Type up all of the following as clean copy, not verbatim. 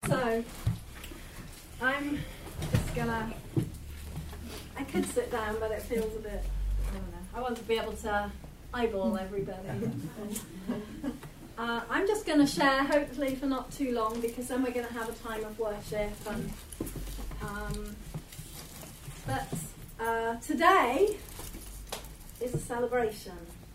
So, I'm just gonna, I could sit down, but it feels a bit, I don't know, I want to be able to eyeball everybody. I'm just going to share, hopefully for not too long, because then we're going to have a time of worship. But today is a celebration.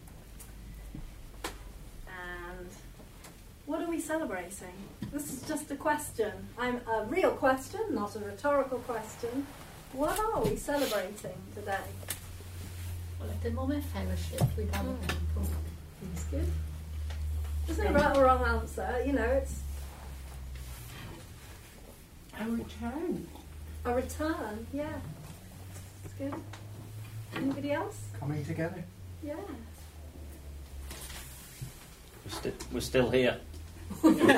And what are we celebrating? This is just a question. A real question, not a rhetorical question. What are we celebrating today? Well, at the moment, fellowship with other people. That's good. There's no right or wrong answer, you know, it's a return. A return, yeah. It's good. Anybody else? Coming together. Yeah. We're still here. We're still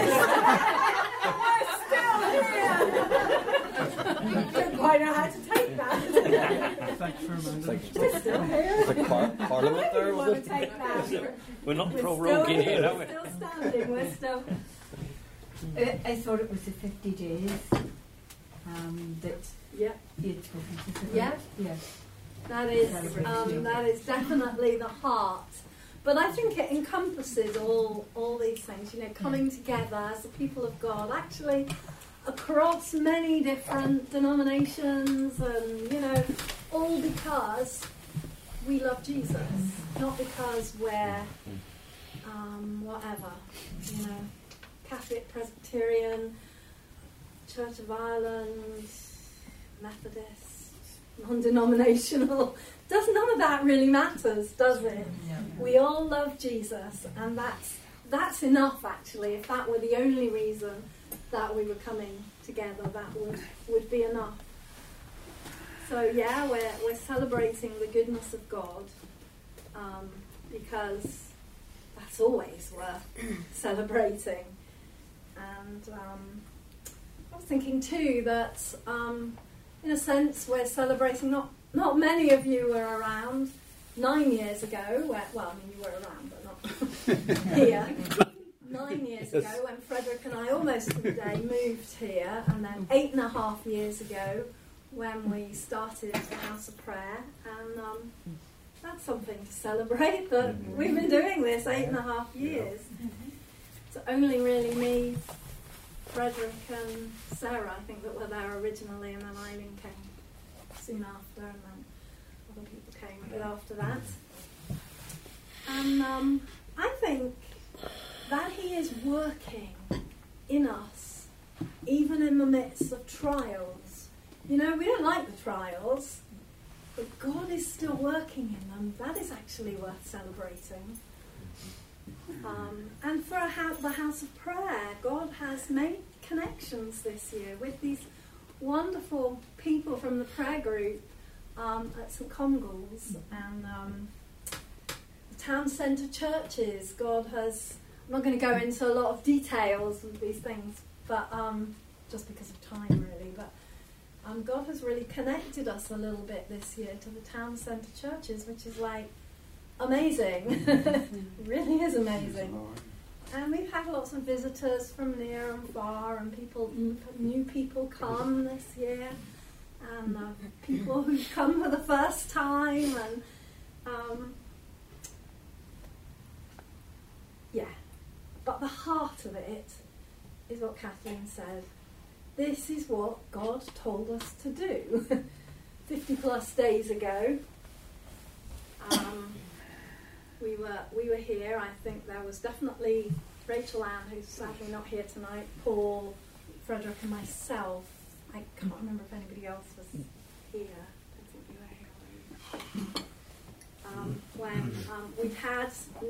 here! Don't quite know how to take that. Thanks for reminding me. We're still here. It's like Parliament there, We was want it? to take that. We're not We're proroguing still here, are we? We're still standing. We're still. I thought it was the 50 days that Yeah. you'd spoken to. Yeah. Yes. That is definitely the heart. But I think it encompasses all these things, you know, coming together as the people of God, actually across many different denominations, and, you know, all because we love Jesus, not because we're whatever, you know, Catholic, Presbyterian, Church of Ireland, Methodist, non-denominational. None of that really matters, does it? Yeah. We all love Jesus, and that's enough, actually. If that were the only reason that we were coming together, that would be enough. So yeah, we're celebrating the goodness of God, because that's always worth celebrating. And I was thinking too that in a sense we're celebrating, not many of you were around 9 years ago, you were around but not here. 9 years ago when Frederick and I almost to the day moved here, and then 8.5 years ago when we started the House of Prayer, and that's something to celebrate, that we've been doing this 8.5 years. It's only really me, Frederick and Sarah, I think, that were there originally, and then Eileen came soon after, and then other people came a bit after that. And I think that He is working in us, even in the midst of trials. You know, we don't like the trials, but God is still working in them. That is actually worth celebrating. And for the House of Prayer, God has made connections this year with these wonderful people from the prayer group at St Congals and the town centre churches. God has, I'm not going to go into a lot of details of these things, but just because of time really, but God has really connected us a little bit this year to the town centre churches, which is like amazing. It really is amazing. And we've had lots of visitors from near and far, and new people come this year, and people who've come for the first time, and but the heart of it is what Kathleen said. This is what God told us to do 50 plus days ago. We were here. I think there was definitely Rachel Ann, who's sadly not here tonight, Paul, Frederick and myself. I can't remember if anybody else was here. I don't think you were here. When we'd had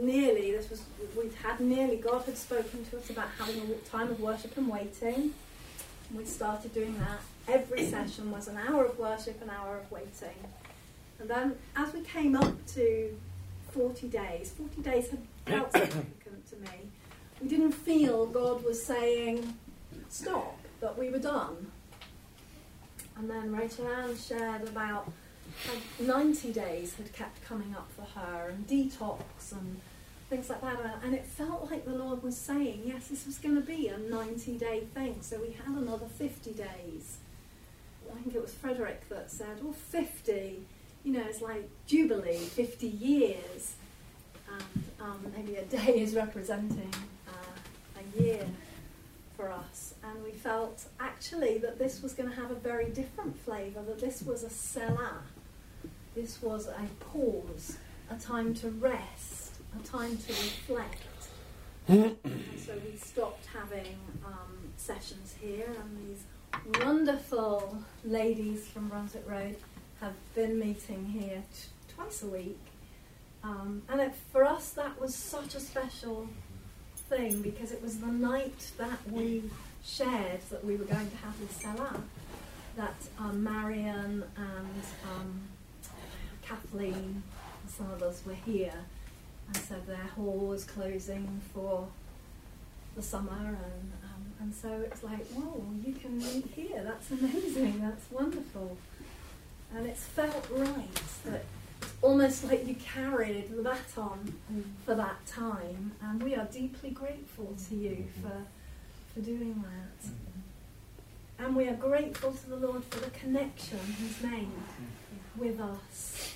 nearly, God had spoken to us about having a time of worship and waiting. We started doing that. Every session was an hour of worship, an hour of waiting. And then as we came up to 40 days had felt significant to me. We didn't feel God was saying, stop, that we were done. And then Rachel Ann shared about how 90 days had kept coming up for her, and detox, and things like that. And it felt like the Lord was saying, yes, this was going to be a 90-day thing. So we had another 50 days. I think it was Frederick that said, well, 50, it's like Jubilee, 50 years. And maybe a day is representing a year for us. And we felt actually that this was going to have a very different flavour, that this was a selah. This was a pause, a time to rest, a time to reflect. And so we stopped having sessions here, and these wonderful ladies from Brunswick Road have been meeting here twice a week. And for us that was such a special thing, because it was the night that we shared that we were going to have this Selah, that Marion and Kathleen and some of us were here, and so their hall was closing for the summer, and so it's like, whoa, you can meet here, that's amazing, that's wonderful. And it's felt right, that it's almost like you carried the baton for that time, and we are deeply grateful to you for doing that. And we are grateful to the Lord for the connection He's made with us.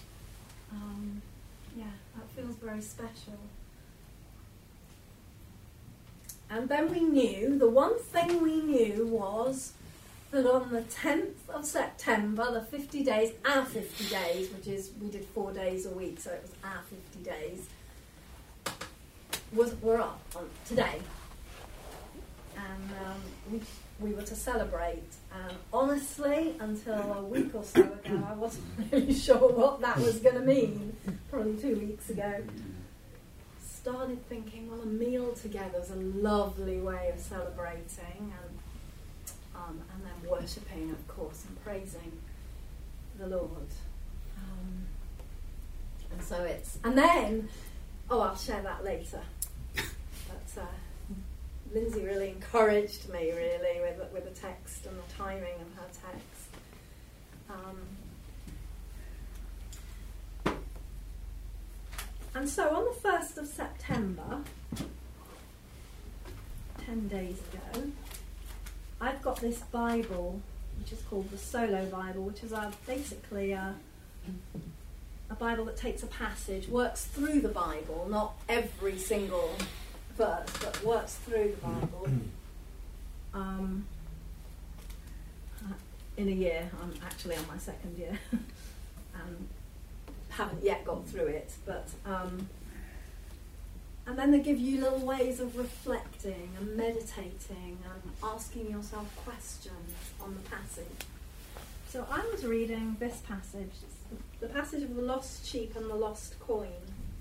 That feels very special. And then we knew, the one thing we knew was that on the 10th of September, the 50 days, our 50 days, which is, we did 4 days a week, so it was our 50 days, were up on today. And we were to celebrate. And honestly, until a week or so ago, I wasn't really sure what that was going to mean. Probably 2 weeks ago. Started thinking, well, a meal together is a lovely way of celebrating, and then worshipping, of course, and praising the Lord. And so and then, I'll share that later. But Lindsay really encouraged me, really, with the text and the timing of her text. And so on the 1st of September, 10 days ago, I've got this Bible, which is called the Solo Bible, which is basically a Bible that takes a passage, works through the Bible, not every single verse, but works through the Bible. In a year, I'm actually on my second year, and haven't yet got through it, but and then they give you little ways of reflecting and meditating and asking yourself questions on the passage. So I was reading this passage, the passage of the lost sheep and the lost coin.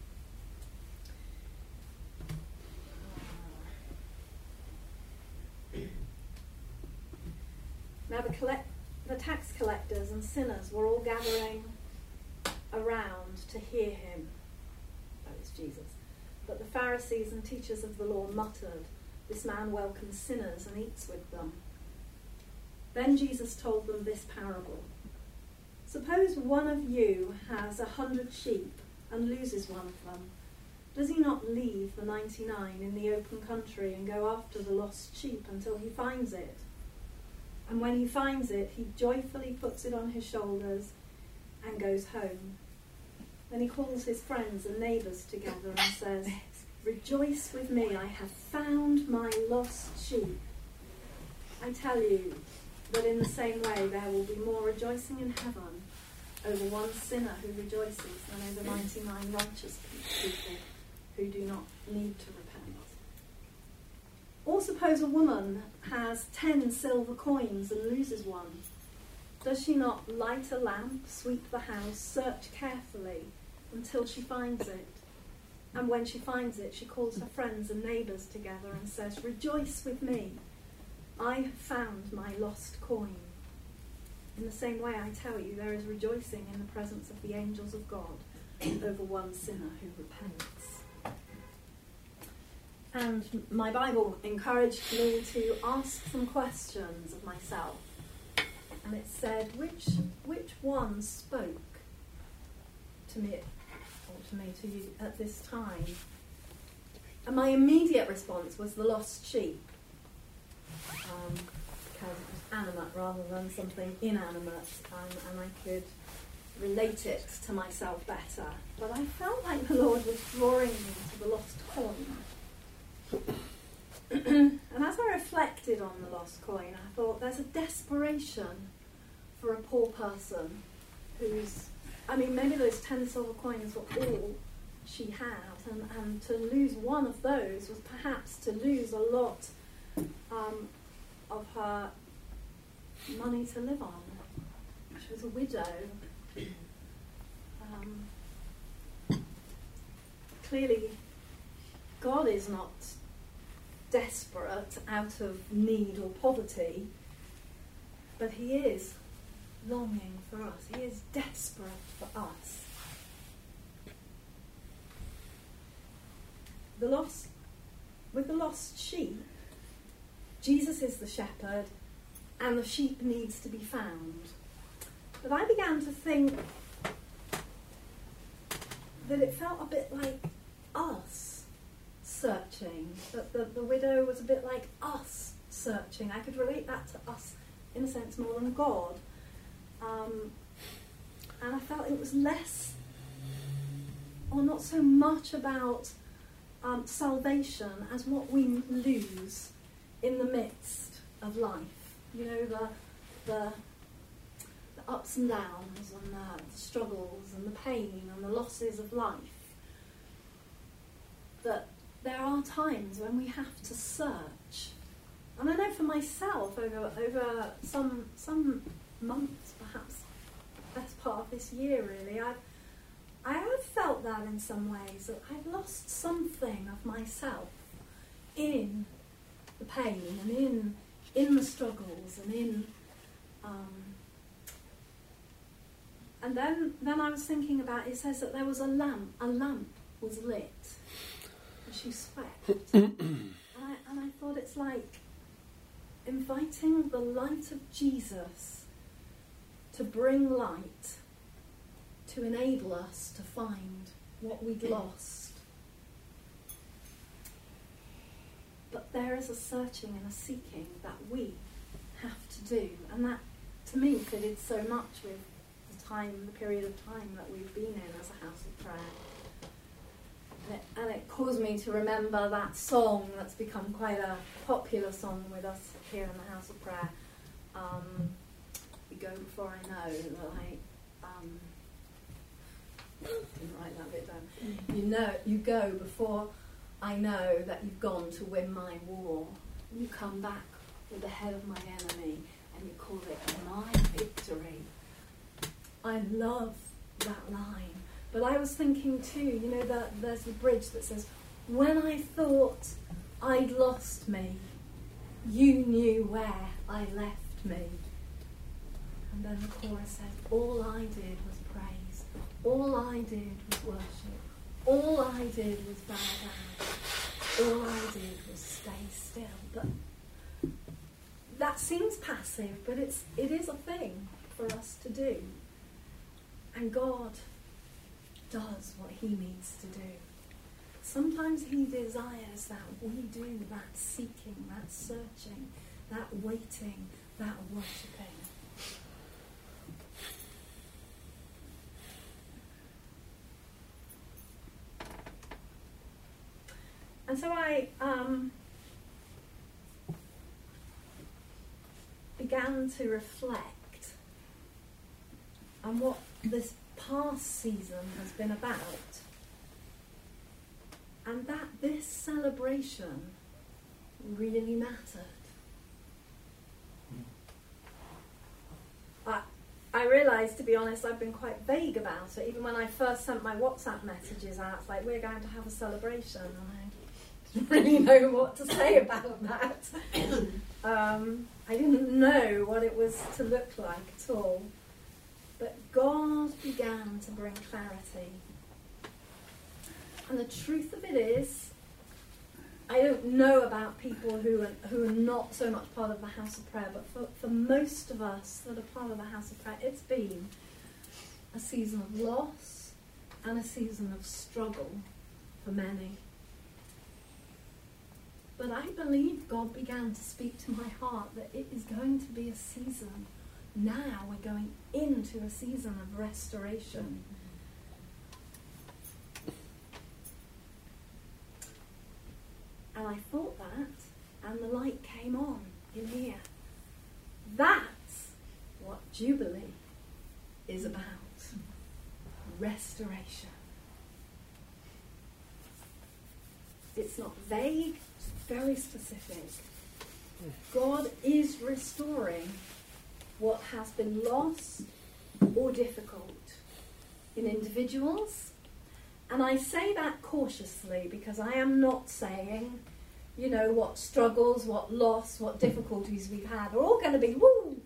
Now the tax collectors and sinners were all gathering around to hear him. That is Jesus. But the Pharisees and teachers of the law muttered, "This man welcomes sinners and eats with them." Then Jesus told them this parable. Suppose one of you has 100 sheep and loses one of them. Does he not leave the 99 in the open country and go after the lost sheep until he finds it? And when he finds it, he joyfully puts it on his shoulders and goes home. Then he calls his friends and neighbours together and says, "Rejoice with me, I have found my lost sheep." I tell you that in the same way there will be more rejoicing in heaven over one sinner who rejoices than over 99 righteous people who do not need to repent. Or suppose a woman has 10 silver coins and loses one. Does she not light a lamp, sweep the house, search carefully until she finds it? And when she finds it, she calls her friends and neighbours together and says, "Rejoice with me, I have found my lost coin." In the same way, I tell you, there is rejoicing in the presence of the angels of God over one sinner who repents. And my Bible encouraged me to ask some questions of myself. And it said, which one spoke to me, or to you at this time? And my immediate response was the lost sheep, because it was animate rather than something inanimate, and I could relate it to myself better. But I felt like the Lord was drawing me to the lost coin. And as I reflected on the lost coin, I thought there's a desperation for a poor person who's, maybe those 10 silver coins were all she had, and to lose one of those was perhaps to lose a lot of her money to live on. She was a widow. Clearly, God is not desperate out of need or poverty, but he is longing for us. He is desperate for us. With the lost sheep, Jesus is the shepherd and the sheep needs to be found. But I began to think that it felt a bit like us searching, that the widow was a bit like us searching. I could relate that to us in a sense more than God. And I felt it was less or not so much about salvation as what we lose in the midst of life. You know, the ups and downs and the struggles and the pain and the losses of life. That there are times when we have to search. And I know for myself, over some months, perhaps the best part of this year really, I have felt that in some ways, that I've lost something of myself in the pain and in the struggles and in and then I was thinking about, it says that there was a lamp was lit and she swept. and I thought it's like inviting the light of Jesus to bring light, to enable us to find what we'd lost. But there is a searching and a seeking that we have to do, and that to me fitted so much with the period of time that we've been in as a house of prayer. And it caused me to remember that song that's become quite a popular song with us here in the house of prayer. You go before I know, that didn't write that bit down. You go before I know that you've gone to win my war. You come back with the head of my enemy and you call it my victory. I love that line. But I was thinking too, that there's the bridge that says, when I thought I'd lost me, you knew where I left me. And then the chorus says, all I did was praise. All I did was worship. All I did was bow down. All I did was stay still. But that seems passive, but it is a thing for us to do. And God does what he needs to do. Sometimes he desires that we do that seeking, that searching, that waiting, that worshipping. And so I began to reflect on what this past season has been about, and that this celebration really mattered. I realised, to be honest, I've been quite vague about it. Even when I first sent my WhatsApp messages out, it's like, we're going to have a celebration, and I didn't really know what to say about that. I didn't know what it was to look like at all. But God began to bring clarity. And the truth of it is, I don't know about people who are not so much part of the house of prayer, but for most of us that are part of the house of prayer, it's been a season of loss and a season of struggle for many. But I believe God began to speak to my heart that it is going to be a season. Now we're going into a season of restoration. And I thought that, and the light came on in here. That's what Jubilee is about. Restoration. It's not vague, it's very specific. God is restoring what has been lost or difficult in individuals. And I say that cautiously because I am not saying, what struggles, what loss, what difficulties we've had are all going to be, woo,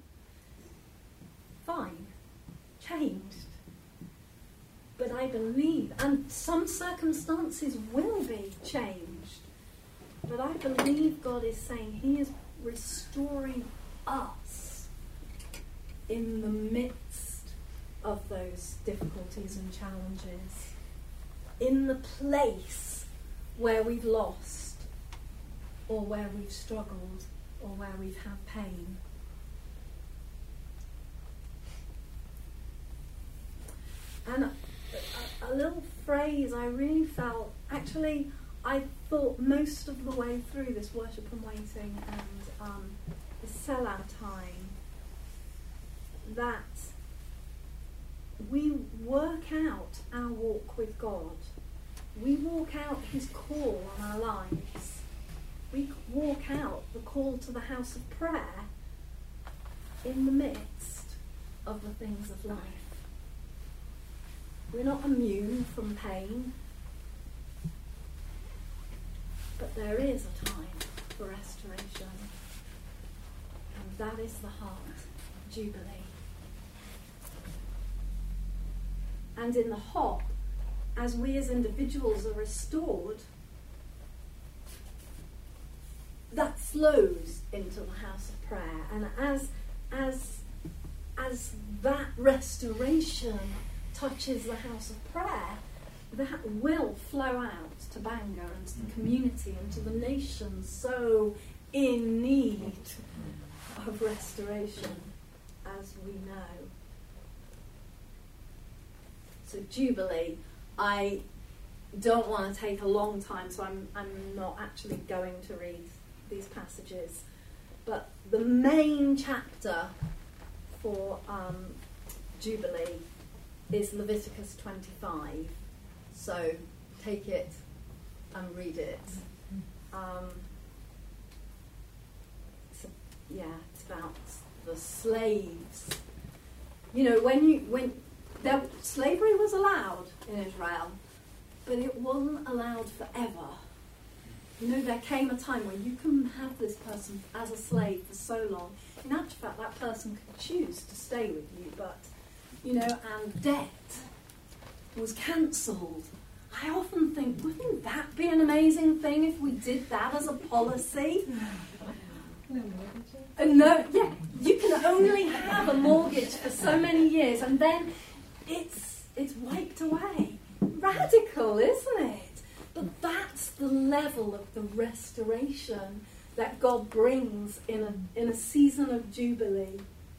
fine, changed. But I believe, and some circumstances will be changed, but I believe God is saying He is restoring us in the midst of those difficulties and challenges, in the place where we've lost, or where we've struggled, or where we've had pain. And a little phrase I really felt, actually I thought most of the way through this worship and waiting and the sellout time, that we work out our walk with God. We walk out His call on our lives. We walk out the call to the house of prayer in the midst of the things of life. We're not immune from pain, but there is a time for restoration, and that is the heart of Jubilee. And in the hop, as we as individuals are restored, that flows into the house of prayer, and as that restoration touches the house of prayer, that will flow out to Bangor and to the community and to the nation so in need of restoration, as we know. So Jubilee, I don't want to take a long time, so I'm not actually going to read these passages, but the main chapter for Jubilee is Leviticus 25, so take it and read it. It's about the slaves. When slavery was allowed in Israel, but it wasn't allowed forever. There came a time when you can have this person as a slave for so long. In actual fact, that person could choose to stay with you, but, and debt was cancelled. I often think, wouldn't that be an amazing thing if we did that as a policy? No, you can only have a mortgage for so many years, and then it's wiped away. Radical, isn't it? But that's the level of the restoration that God brings in a season of Jubilee.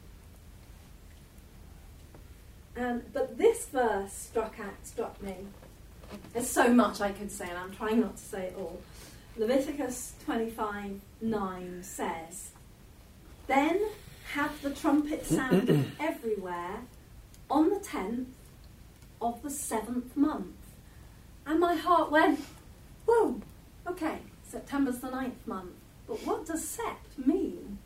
But this verse struck me. There's so much I could say, and I'm trying not to say it all. Leviticus 25:9 says, "Then have the trumpet sounded everywhere on the 10th of the 7th month." And my heart went, whoa, okay, September's the 9th month. But what does sept mean?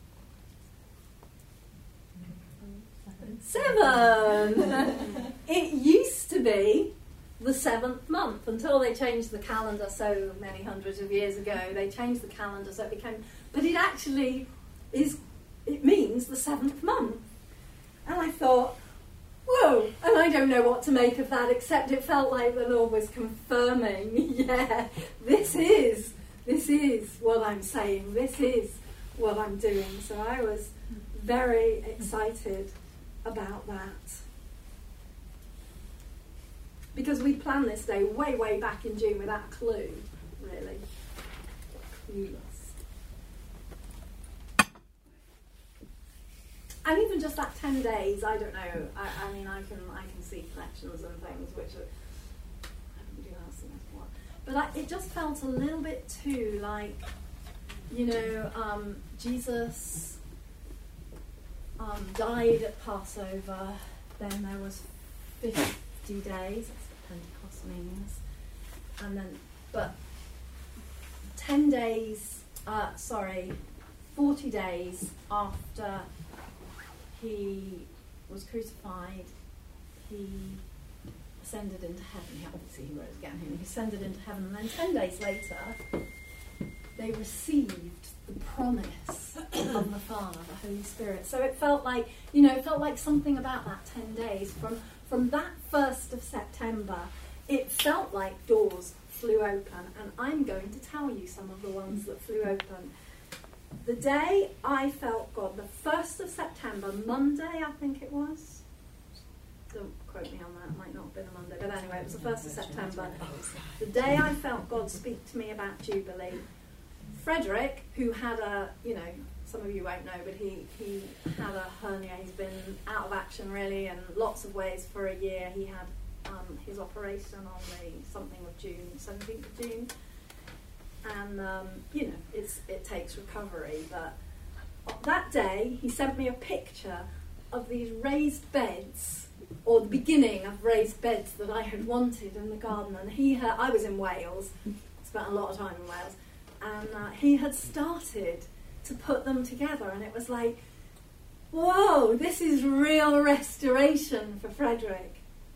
7! It used to be the 7th month until they changed the calendar so many hundreds of years ago. They changed the calendar so it became... But it actually it means the 7th month. And I thought, whoa, and I don't know what to make of that, except it felt like the Lord was confirming, this is what I'm saying, this is what I'm doing. So I was very excited about that. Because we planned this day way back in June without a clue, really. Clueless. and even just that 10 days, I don't know. I mean, I can see connections and things which are, I don't do that, so that's what. But it just felt a little bit too like, Jesus died at Passover. Then there was 50 days. That's what Pentecost means. And then, but 10 days. 40 days after he was crucified, he ascended into heaven. Obviously he rose again. He ascended into heaven, and then 10 days later, they received the promise of the Father, the Holy Spirit. So it felt like, something about that 10 days from that 1st of September. It felt like doors flew open, and I'm going to tell you some of the ones that flew open. The day I felt God, the 1st of September, Monday, I think it was. Don't quote me on that, it might not have been a Monday, but anyway, it was the 1st of September. The day I felt God speak to me about Jubilee, Frederick, who had some of you won't know, but he had a hernia. He's been out of action really in lots of ways for a year. He had his operation on the something of June, 17th of June. And, it takes recovery. But that day, he sent me a picture of these raised beds, or the beginning of raised beds that I had wanted in the garden. And I was in Wales, spent a lot of time in Wales, and he had started to put them together. And it was like, whoa, this is real restoration for Frederick.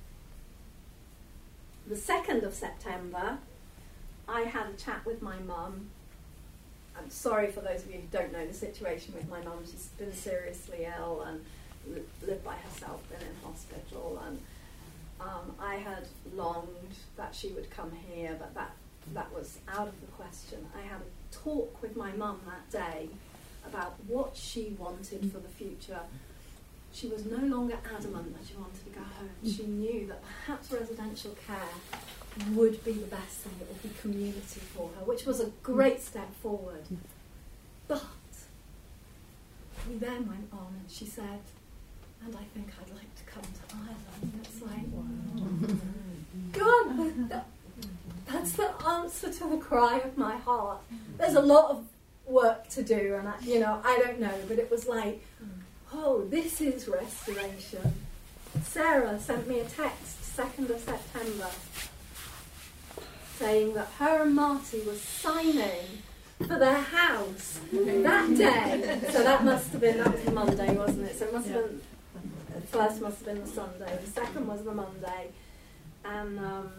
The 2nd of September, I had a chat with my mum. I'm sorry for those of you who don't know the situation with my mum. She's been seriously ill and lived by herself, been in hospital, and I had longed that she would come here, but that was out of the question. I had a talk with my mum that day about what she wanted for the future. She was no longer adamant that she wanted to go home. She knew that perhaps residential care would be the best thing. It would be community for her, which was a great step forward. But we then went on, and she said, and I think I'd like to come to Ireland. It's like, God, that's the answer to the cry of my heart. There's a lot of work to do, and I don't know, but it was like, oh, this is restoration. Sarah sent me a text, 2nd of September, saying that her and Marty was signing for their house that day. So that was the Monday, wasn't it? So it must have been, the first must have been the Sunday, the second was the Monday. And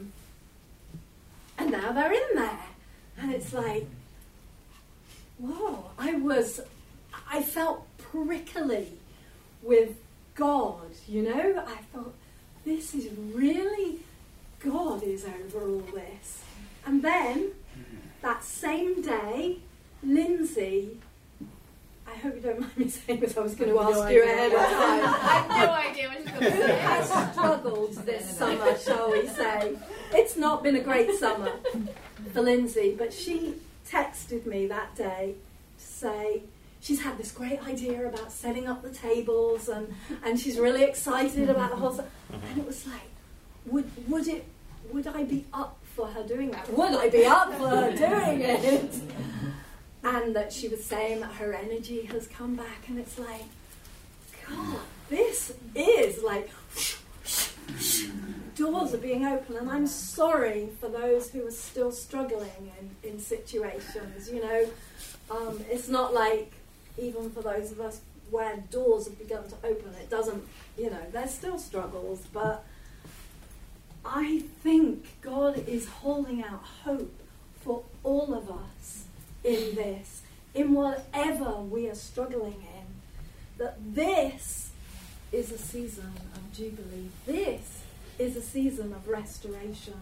now they're in there. And it's like, whoa, I felt prickly with God, I thought, this is really, God is over all this. And then, that same day, Lindsay, I hope you don't mind me saying this, I was going to ask you ahead of time. I have no idea what she's going to Who say. has struggled this summer, shall we say? It's not been a great summer for Lindsay, but she texted me that day to say, she's had this great idea about setting up the tables, and she's really excited about the whole stuff. And it was like, would I be up for her doing that? Would I be up for her doing it? And that she was saying that her energy has come back, and it's like, God, this is like, doors are being opened, and I'm sorry for those who are still struggling in situations, it's not like, even for those of us where doors have begun to open, it doesn't, there's still struggles, but I think God is holding out hope for all of us in this, in whatever we are struggling in, that this is a season of Jubilee. This is a season of restoration.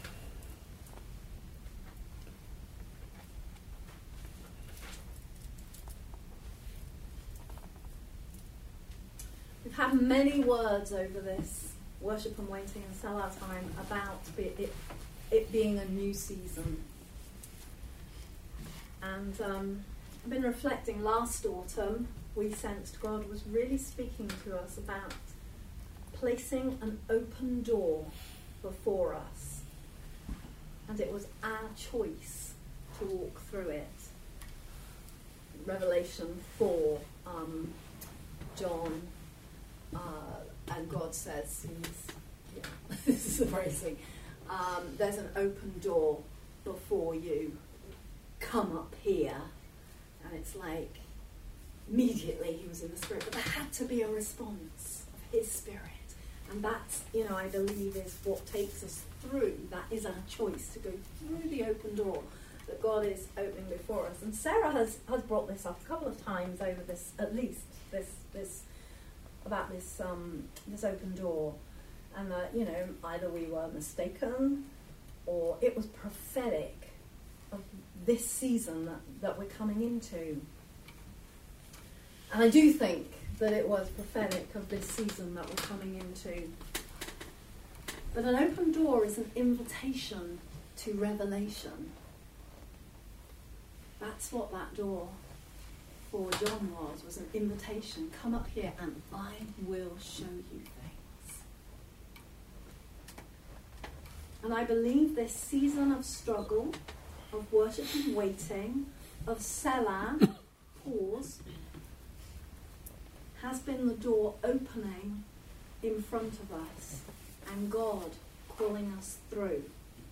We've had many words over this worship and waiting and sell our time about it being a new season. And I've been reflecting last autumn we sensed God was really speaking to us about placing an open door before us. And it was our choice to walk through it. Revelation 4, John, and God says, this is the phrasing, there's an open door before you, come up here. And it's like, immediately he was in the Spirit, but there had to be a response of his Spirit. And that's, I believe is what takes us through. That is our choice, to go through the open door that God is opening before us. And Sarah has brought this up a couple of times over this, at least this about this open door, and that either we were mistaken or it was prophetic of this season that we're coming into. And I do think that it was prophetic of this season that we're coming into. But an open door is an invitation to revelation. That's what that door for John was an invitation. Come up here and I will show you things. And I believe this season of struggle, of worship and waiting, of Selah, pause, has been the door opening in front of us and God calling us through.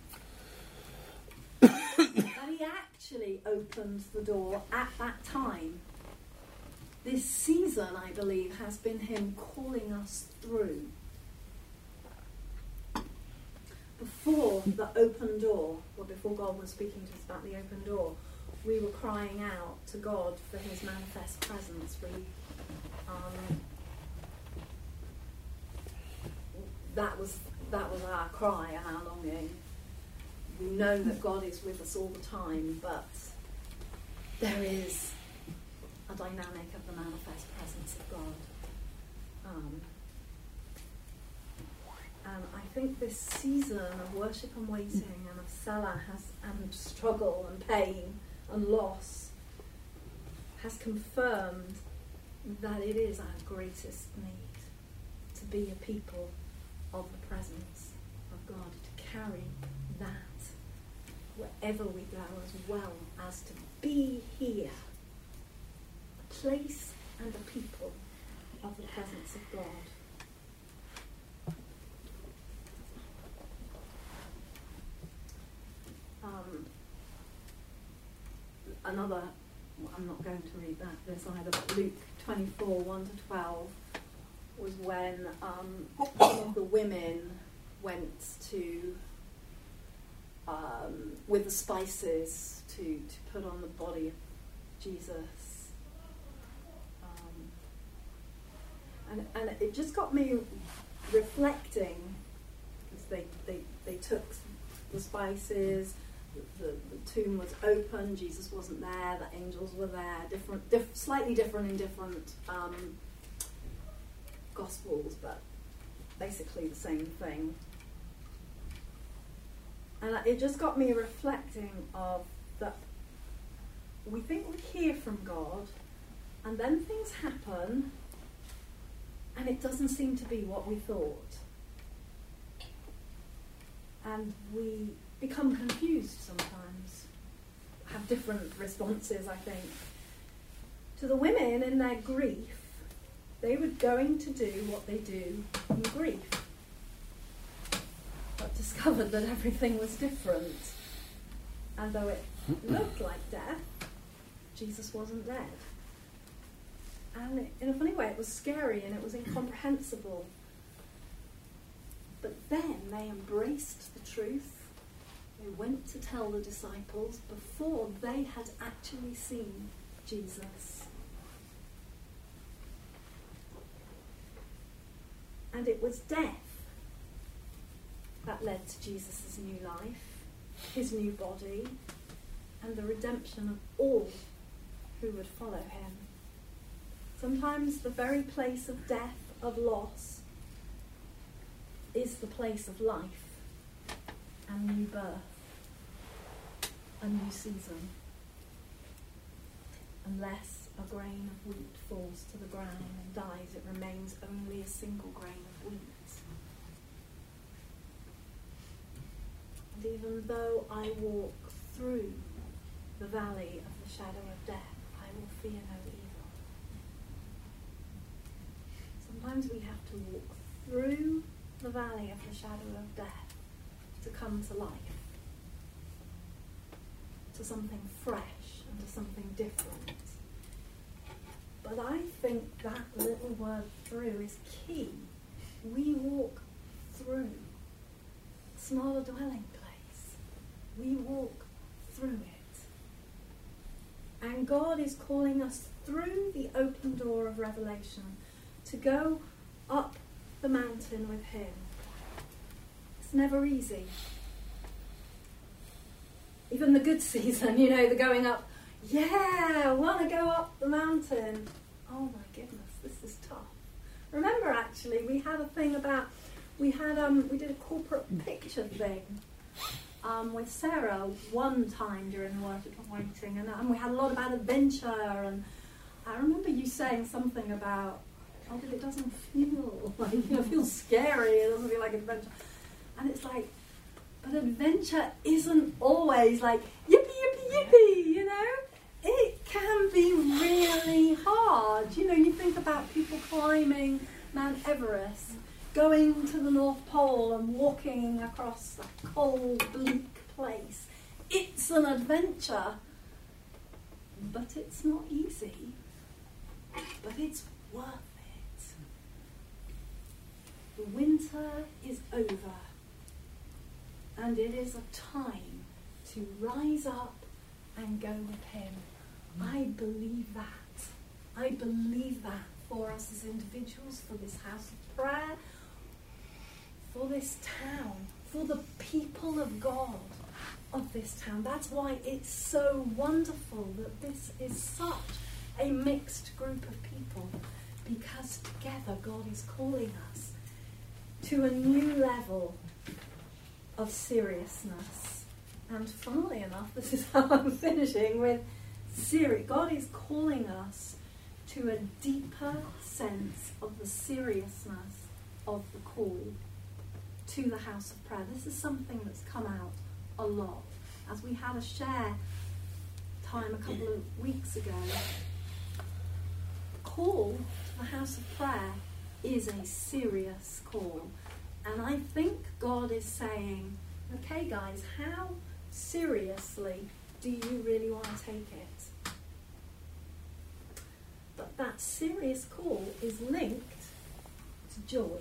And he actually opened the door at that time. This season, I believe, has been him calling us through. Before the open door, or before God was speaking to us about the open door, we were crying out to God for his manifest presence. That was our cry and our longing. We know that God is with us all the time, but there is a dynamic of the manifest presence of God. And I think this season of worship and waiting and of Selah and struggle and pain and loss has confirmed that it is our greatest need to be a people of the presence of God, to carry that wherever we go, as well as to be here, a place and a people of the presence of God. I'm not going to read this either, but Luke 24, 1 to 12 was when some of the women went to, with the spices to put on the body of Jesus. And it just got me reflecting, because they took the spices, the tomb was open, Jesus wasn't there, the angels were there, slightly different in different Gospels, but basically the same thing. And it just got me reflecting of that we think we hear from God, and then things happen, and it doesn't seem to be what we thought. And we become confused sometimes, have different responses, I think. To the women in their grief, they were going to do what they do in grief, but discovered that everything was different. And though it looked like death, Jesus wasn't dead. And in a funny way, it was scary and it was incomprehensible. But then they embraced the truth. They went to tell the disciples before they had actually seen Jesus. And it was death that led to Jesus' new life, his new body, and the redemption of all who would follow him. Sometimes the very place of death, of loss, is the place of life and new birth, a new season, and less a grain of wheat falls to the ground and dies, it remains only a single grain of wheat. And even though I walk through the valley of the shadow of death, I will fear no evil. Sometimes we have to walk through the valley of the shadow of death to come to life, to something fresh and to something different. But I think that little word through is key. We walk through. It's not a dwelling place. We walk through it. And God is calling us through the open door of revelation to go up the mountain with him. It's never easy. Even the good season, the going up, I want to go up the mountain. Oh my goodness, this is tough. Remember, actually, we had a thing about, we did a corporate picture thing with Sarah one time during the worship of waiting, and we had a lot about adventure, and I remember you saying something about, but it doesn't feel like, it feels scary, it doesn't feel like adventure. And it's like, but adventure isn't always like, yippee, yippee, yippee, It can be really hard. You think about people climbing Mount Everest, going to the North Pole and walking across a cold, bleak place. It's an adventure, but it's not easy. But it's worth it. The winter is over, and it is a time to rise up and go with him. I believe that. I believe that for us as individuals, for this house of prayer, for this town, for the people of God of this town. That's why it's so wonderful that this is such a mixed group of people, because together God is calling us to a new level of seriousness. And funnily enough, this is how I'm finishing with God is calling us to a deeper sense of the seriousness of the call to the house of prayer. This is something that's come out a lot. As we had a share time a couple of weeks ago, the call to the house of prayer is a serious call. And I think God is saying, okay guys, how seriously do you really want to take it? But that serious call is linked to joy.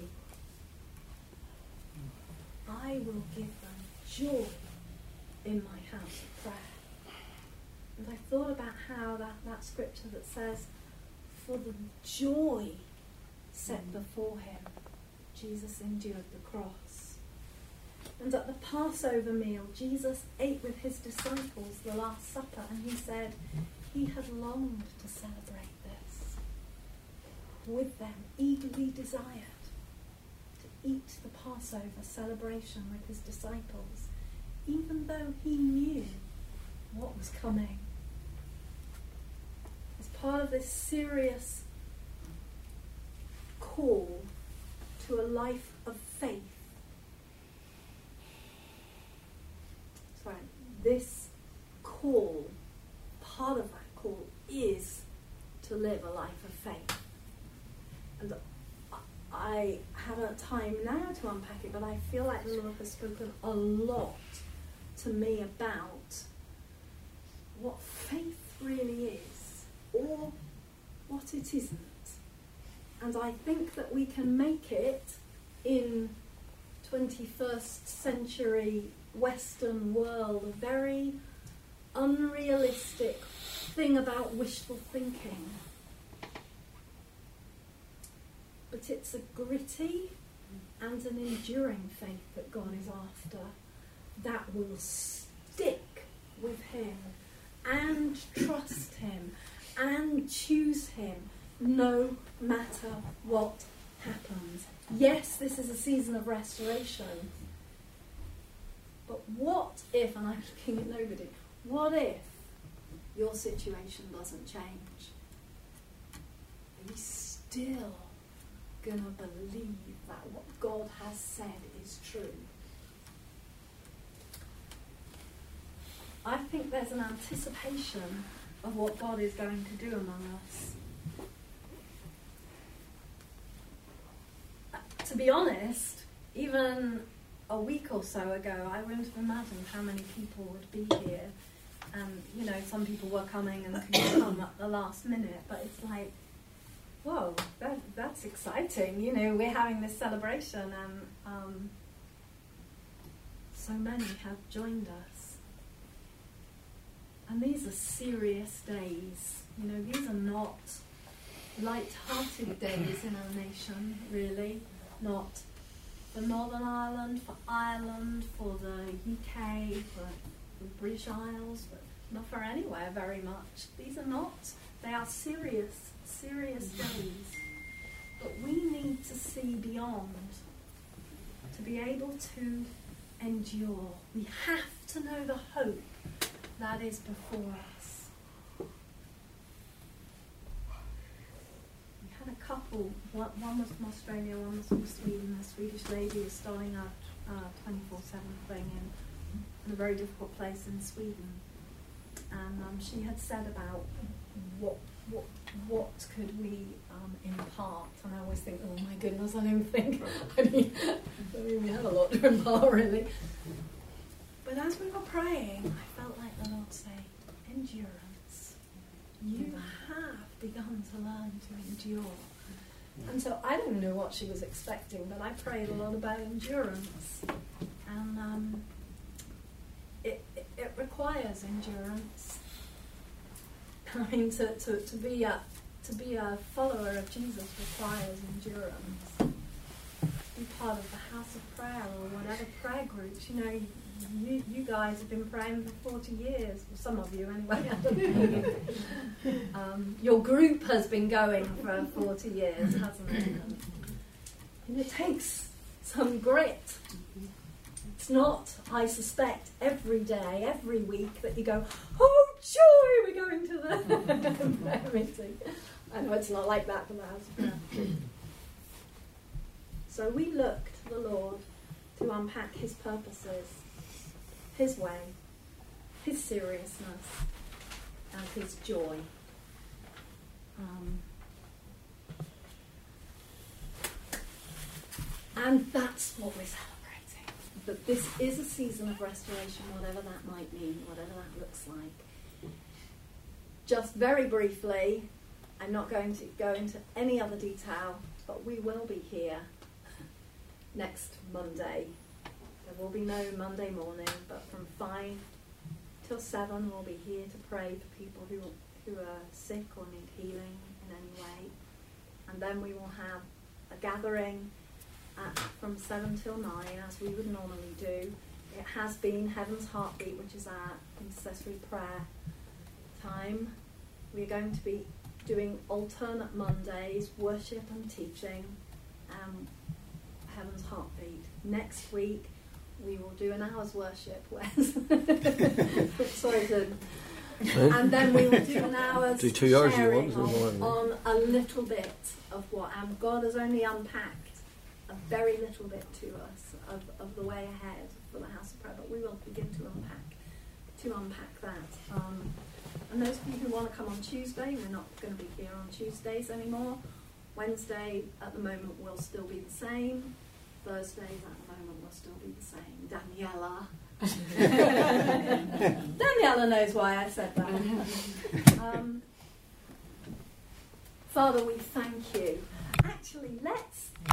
I will give them joy in my house of prayer. And I thought about how that scripture that says, for the joy set before him, Jesus endured the cross. And at the Passover meal, Jesus ate with his disciples the Last Supper, and he said he had longed to celebrate this with them, eagerly desired to eat the Passover celebration with his disciples, even though he knew what was coming. As part of this serious call to a life of faith, this call, part of that call is to live a life of faith. And I haven't time now to unpack it, but I feel like the Lord has spoken a lot to me about what faith really is, or what it isn't. And I think that we can make it in 21st century Western world a very unrealistic thing about wishful thinking. But it's a gritty and an enduring faith that God is after, that will stick with him and trust him and choose him no matter what happens. Yes, this is a season of restoration, but what if, and I'm looking at nobody, what if your situation doesn't change? we still going to believe that what God has said is true? I think there's an anticipation of what God is going to do among us. To be honest, even a week or so ago, I wouldn't have imagined how many people would be here. And, you know, some people were coming and couldn't come at the last minute, but it's like, whoa, that's exciting. You know, we're having this celebration and so many have joined us. And these are serious days. You know, these are not light-hearted days in our nation, really. Not for Northern Ireland, for Ireland, for the UK, for the British Isles, but not for anywhere very much. These are not. They are serious days. But we need to see beyond, to be able to endure. We have to know the hope that is before us. We had a couple, one was from Australia, one was from Sweden. A Swedish lady is starting a 24/7 thing in a very difficult place in Sweden. And she had said about what could we impart, and I always think, oh my goodness, I don't think, I mean, we have a lot to impart really. But as we were praying, I felt like the Lord say, endurance. You have begun to learn to endure. And so I didn't know what she was expecting, but I prayed a lot about endurance. And it requires endurance. I mean, to be a follower of Jesus requires endurance. Be part of the house of prayer or whatever prayer groups. You know, you guys have been praying for 40 years. Well, some of you anyway. I don't know. Your group has been going for 40 years, hasn't it? And it takes some grit. It's not, I suspect, every day, every week that you go, oh joy, we're going to the prayer meeting. I know it's not like that for the house of prayer. So we look to the Lord to unpack his purposes, his way, his seriousness, and his joy. And that's what we're celebrating. That this is a season of restoration, whatever that might mean, whatever that looks like. Just very briefly, I'm not going to go into any other detail, but we will be here next Monday. There will be no Monday morning, but from 5 till 7 we'll be here to pray for people who are sick or need healing in any way. And then we will have a gathering from 7 till 9, as we would normally do. It has been Heaven's Heartbeat, which is our intercessory prayer time. We're going to be doing alternate Mondays, worship and teaching, Heaven's Heartbeat. Next week, we will do an hour's worship. Sorry to... And then we will do an hour's do 2 hours sharing you want, on a little bit of what God has only unpacked a very little bit to us of the way ahead for the House of Prayer, but we will begin to unpack that. And those of you who want to come on Tuesday, we're not going to be here on Tuesdays anymore. Wednesday at the moment will still be the same. Thursdays at the moment will still be the same. Daniela knows why I said that. Father, we thank you. Actually, let's